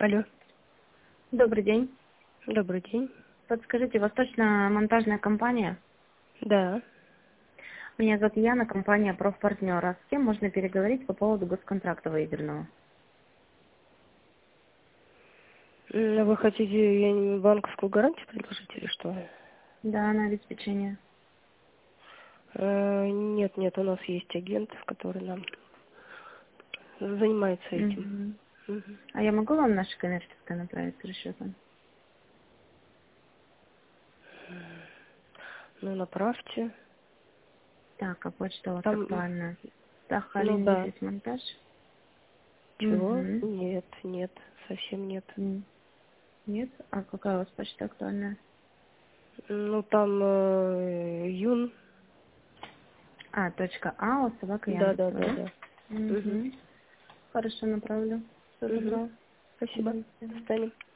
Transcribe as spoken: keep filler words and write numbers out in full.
Алло. Добрый день. Добрый день. Подскажите, Восточно-монтажная компания? Да. Меня зовут Яна, компания «Профпартнер». С кем можно переговорить по поводу госконтракта выигранного? М, Вы хотите я не- банковскую гарантию предложить или что? Да, на обеспечение. Э, Нет, нет, у нас есть агент, который нам занимается этим. Мгм. Мгм. А я могу вам наше коммерческое направить с расчетом? Ну, направьте. Так, а почта вот Там, м, актуальная. ну Сахалин да. десять монтаж. Чего? Угу. Нет, нет, совсем нет. Нет? А какая у вас почта актуальная? Ну, там э, Юн. А, точка А, у собака Да, да, Яндекса, да, да? да. Мгм. Угу. Хорошо, направлю. Все Мгм. забрал. Спасибо. До До свидания. свидания.